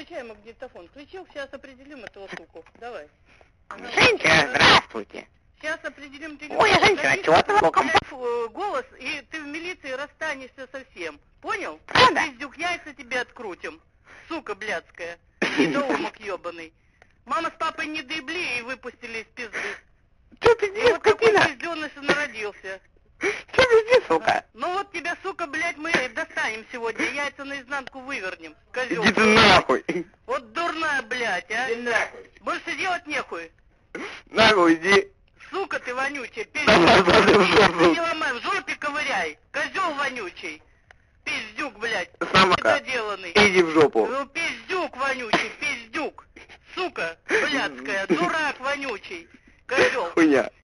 Включай магнитофон. Включил, сейчас определим этого суку. Давай. Женщина, здравствуйте. Сейчас определим телефон. Ой, женщина, чего ты луком? Голос, и ты в милиции расстанешься совсем. Понял? Правда? Пиздюк, яйца тебе открутим. Сука блядская. Недоумок ебаный. Мама с папой не доебли и выпустили из пизды. Че И пиздец, вот такой скотина? пизденыш и народился. Че пиздец, сука? Ну вот тебя, сука, блядь, мы достанем сегодня. Яйца наизнанку вывернем. Козёл. Иди ты нахуй. Вот дурная, блядь, а. Иди нахуй. Больше делать нехуй. Нахуй иди. Сука ты вонючая, Давай, пиздюк. в жопу. Не ломай, в жопе ковыряй. Козел вонючий. Пиздюк, блядь. Самка. Недоделанный. Иди в жопу. Ну, пиздюк вонючий, пиздюк. Сука блядская, дурак вонючий. Козел. Хуйня.